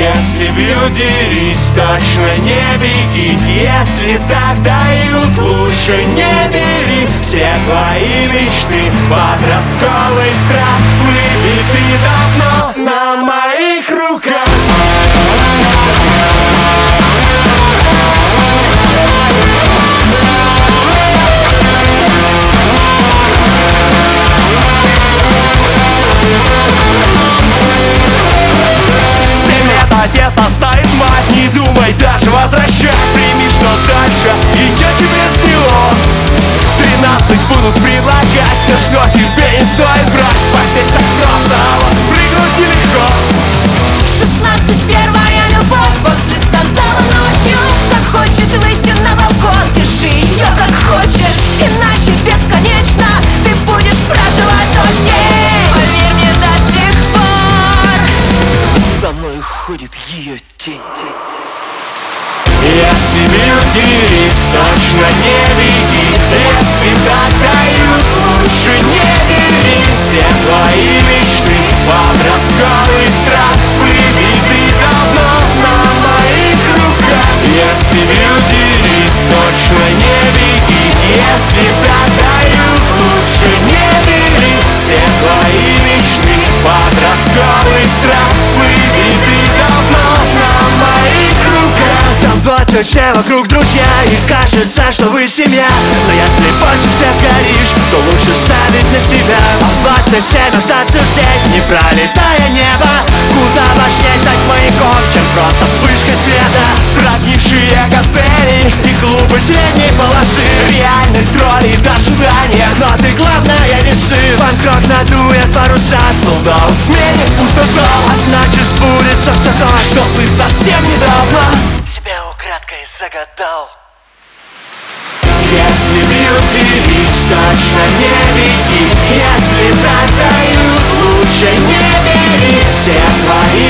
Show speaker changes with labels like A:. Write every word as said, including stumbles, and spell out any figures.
A: Если бьют, дерись, точно не беги. Если так дают, лучше не бери. Все твои мечты, подростковый страх, выбиты давно на моих руках. Отец оставит мать, не думай даже возвращать. Прими, что дальше, и я тебе снило. Тринадцать будут предлагать все, что тебе не стоит брать. Посесть так просто, а вот спрыгнуть нелегко.
B: Шестнадцать, первая любовь после скандала ночью. Захочет выйти на балкон, держи ее как хочешь, иначе бесконечно ты будешь проживать тот день. Поверь мне, до сих пор
A: со мной ходит ее тень. Если бьют, дерись, точно не беги. Если так дают, лучше не бери. Все твои мечты, подростковый страх, выбиты давно на моих руках. Если бьют, дерись, точно не беги. Если так дают, лучше не бери. Все твои мечты, подростковый страх, выбиты давно на моих руках. Там двадцать все вокруг друзья, и кажется, что вы семья. Но если больше всех горишь, то лучше ставить на себя. А в двадцать семь остаться здесь, не пролетая небо. Куда важнее стать маяком, чем просто вспышка света. Прогнившие газели и клубы средней полосы. Реальность роли до ожидания, но ты главное не сын. Панк-рок надует паруса, солдат сменит пустота. А значит сбудется все то, что ты совсем недавно
C: себя украдкой загадал.
A: Если бьют, дерись, точно не беги. Если так дают, лучше не бери. Все твои